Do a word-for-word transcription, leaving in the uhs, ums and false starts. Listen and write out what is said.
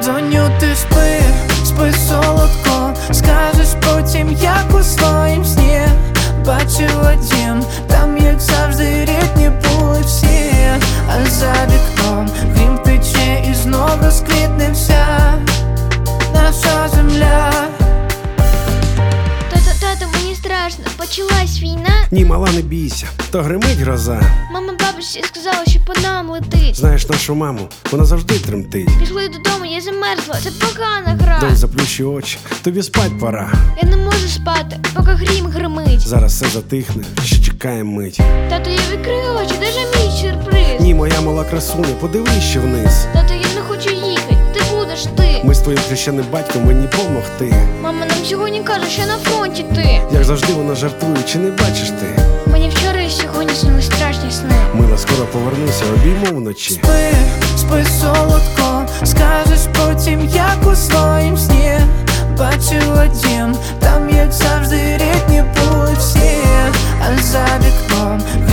Доню, ти спи, спи солодко, скажеш потім, як у своїм сні. Бачила дім, там як завжди рідні були всі. А за вікном грім тече і знов розквітне вся наша земля. Тато, тато, мені страшно, почалась війна. Ні, мала, не бійся, то гримить гроза. Мама бабусі сказала, що по нам летить. Знаєш нашу маму, вона завжди тремтить. Пішли додому, я замерзла, це погана гра. Донь, заплющи очі, тобі спать пора. Я не можу спати, поки грім гримить. Зараз все затихне, ще чекаємо мить. Тато, я відкрию очі, де ж мій сюрприз? Ні, моя мала красуня, подивись ще вниз. Тато, я не хочу їхати, ти будеш ти. Ми з твоїм хрещеним батьком мені помогти. Мама нам сьогодні каже, що на фронті ти. Як завжди вона жартує, чи не бачиш ти? Мені вчора і сьогодні снили страшні сни. Мила, скоро повернуся, обійму вночі. Спи, спи солодко, скажеш потім, як у своїм сні. Бачила дім, там як завжди рідні були всі. А за вікном